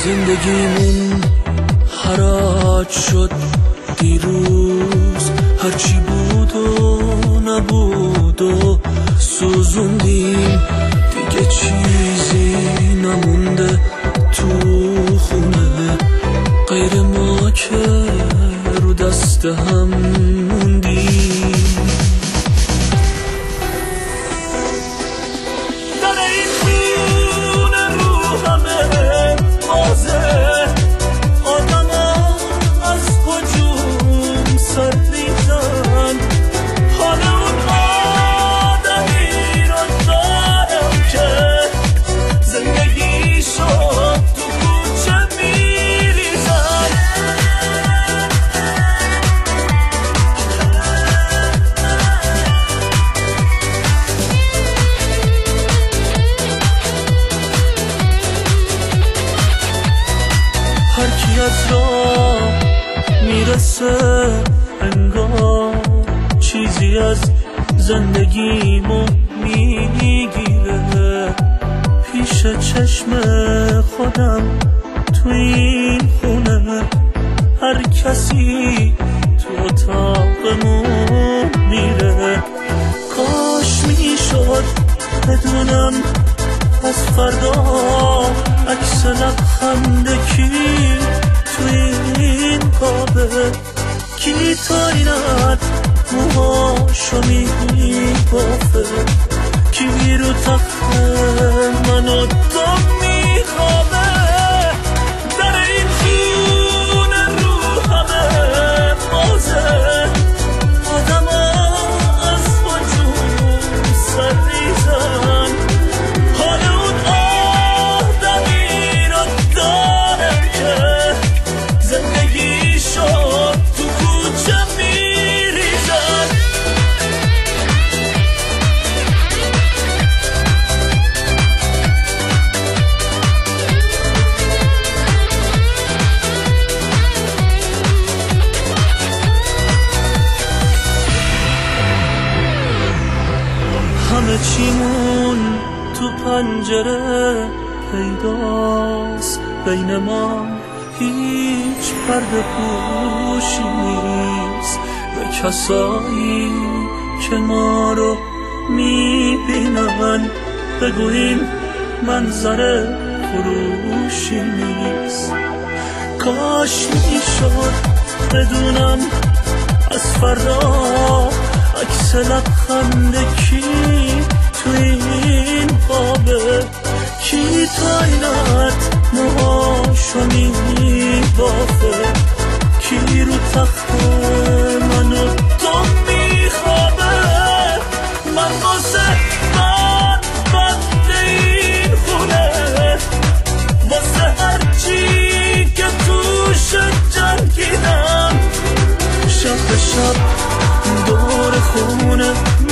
زندگیمون حراج شد دیروز، هرچی بود و نبود و سوزوندیم، دیگه چیزی نمونده تو خونه غیر ما که رو دست هم موندیم. در این خونه رو همه بازه، آدم ها از هجوم سر میزن، حال اون آدمی رو دارم که زندگی شد تو کوچه میریزن. هر کی از راه میرسه انگار چیزی از زندگیمو میگیره، پیش چشم خودم تو این خونه هر کسی تو اتاقمون میره. کاش میشد بدونم از فردا عکس لبخند کی تو این کابه، کی تا اینت موهاشو میبافه، کی رو تخت من و تو میخوابه. در این خونه رو همه بازه، آدم ها از وجود سر ریزن، حال اون آدمی رو دارم که زندگی شد تو کوچه میریزن. همه چیمون تو پنجره پیداست، بین ما هیچ پرده پوشی نیست، به کسایی که ما رو میبینن بگو این منظره فروشی نیست. کاش میشد بدونم از فردا عکس لبخند کی تو این خوابه، کی تا اینت موهاشو میبافه، کی رو تخت من و تو میخوابه. من واسه من بند این خونه، واسه هرچی که توش جنگیدم، شب به شب دور خونه